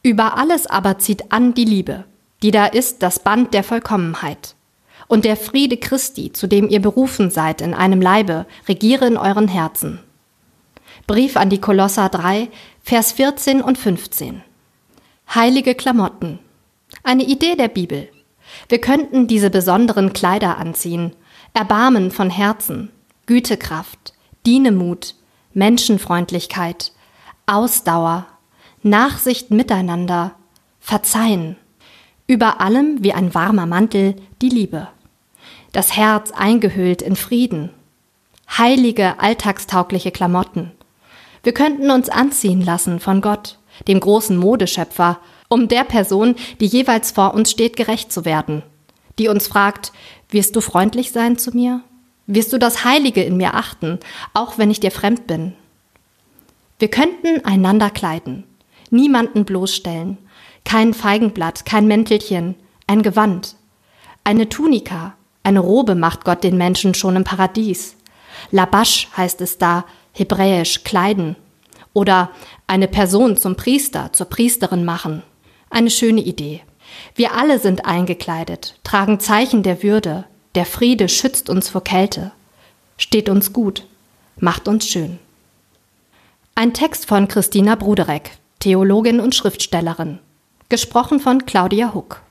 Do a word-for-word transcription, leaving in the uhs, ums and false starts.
Über alles aber zieht an die Liebe, die da ist das Band der Vollkommenheit. Und der Friede Christi, zu dem ihr berufen seid in einem Leibe, regiere in euren Herzen. Brief an die Kolosser drei, Vers vierzehn und fünfzehn. Heilige Klamotten. Eine Idee der Bibel. Wir könnten diese besonderen Kleider anziehen. Erbarmen von Herzen, Gütekraft, Dienemut, Menschenfreundlichkeit, Ausdauer, Nachsicht miteinander, Verzeihen. Über allem wie ein warmer Mantel die Liebe. Das Herz eingehüllt in Frieden. Heilige, alltagstaugliche Klamotten. Wir könnten uns anziehen lassen von Gott, dem großen Modeschöpfer, um der Person, die jeweils vor uns steht, gerecht zu werden. Die uns fragt, wirst du freundlich sein zu mir? Wirst du das Heilige in mir achten, auch wenn ich dir fremd bin? Wir könnten einander kleiden, niemanden bloßstellen, kein Feigenblatt, kein Mäntelchen, ein Gewand. Eine Tunika, eine Robe macht Gott den Menschen schon im Paradies. Labash heißt es da, hebräisch Kleiden. Oder eine Person zum Priester, zur Priesterin machen. Eine schöne Idee. Wir alle sind eingekleidet, tragen Zeichen der Würde. Der Friede schützt uns vor Kälte. Steht uns gut, macht uns schön. Ein Text von Christina Bruderek, Theologin und Schriftstellerin. Gesprochen von Claudia Huck.